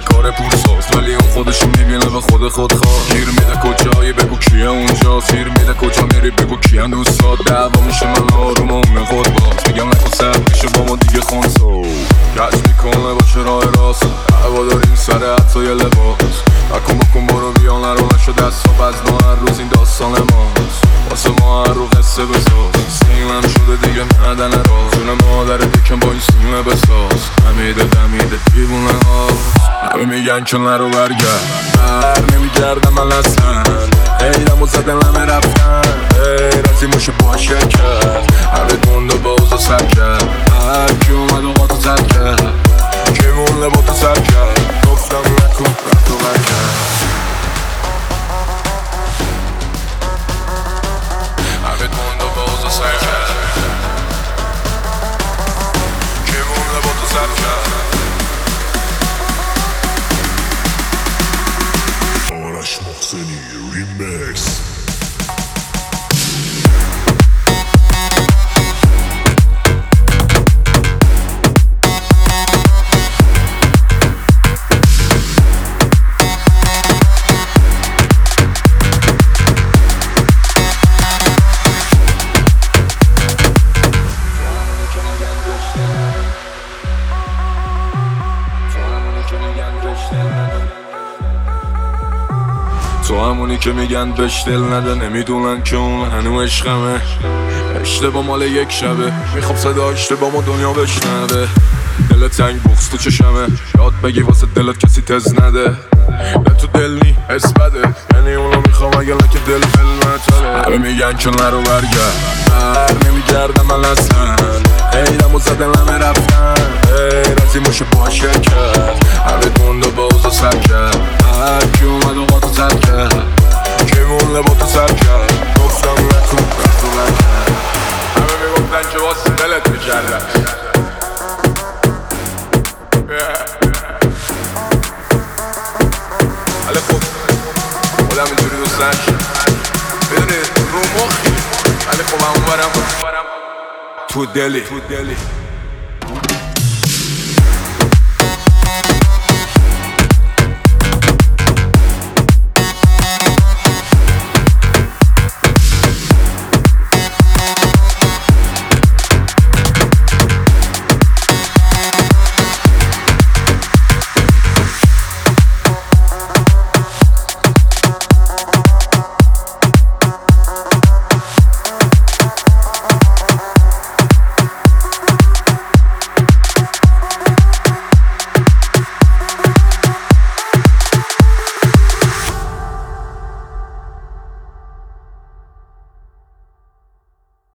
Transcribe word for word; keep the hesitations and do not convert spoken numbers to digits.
کار پورساز، ولی اون خودشو میبینه به خود خود خواه. گیر میده کجایی بگو کیه اونجا، سیر میده کجا میری بگو کیه دوستات. دعوا میشه من آروم و اون خود باز، میگم نکن سر میشه با ما دیگه خونسو. کش میکنه با چرای راست، هوا داریم سر حتی یه لباس. نکن بکن برو بیا نرو نشو دست ها از ما، هر روز این داستان ماست. واسه ما هر رو قصه بساز، سیمم شده دیگه ندن راز. جون مادر دکم با این سیمه بساز، همیده دمیده دیوونه هاست. همه میگن که نرو برگرد، بر نمیگردم من اصلا. ایرم و زدن همه رفتن، غیر از این موشه باشه کرد. همه گنده باز و سر کرد، هر کی اومد و قاطو سر کرد. کی مونه با تو سر کرد، گفتم نکن رفت و برگرد. همه گنده باز و سر کرد، کی مونه با تو سر کرد. آرش محسنی ریمیکس. تو همونی که میگن بهش دل نده، نمیدونن که اون هنو عشقمه. اشتباه مال یک شبه، میخوام صدا اشتباه ما دنیا بشنوه. دل تنگ بغز تو چشمه، یاد بگی واسه دلت کسی تز نده. نه تو دل نی حس بده، یعنی اونو میخوام اگه لکه دل فل متله. همه میگن که نرو برگرد، بر نمیگردم من اصلا. ایرم و زدن همه رفتن، غیر از این موشه باشه کرد. همه گنده باز و سر کرد، هر کی اومد و قاطو سر کرد. کی مونه با تو سر کرد، گفتم نکن رفت و برگرد. همه میگفتن که واسه دلت میکردن. ولی خب خودم اینجوری دوست نشد، میدونی رو مخی. ولی خب همون برم تو دلی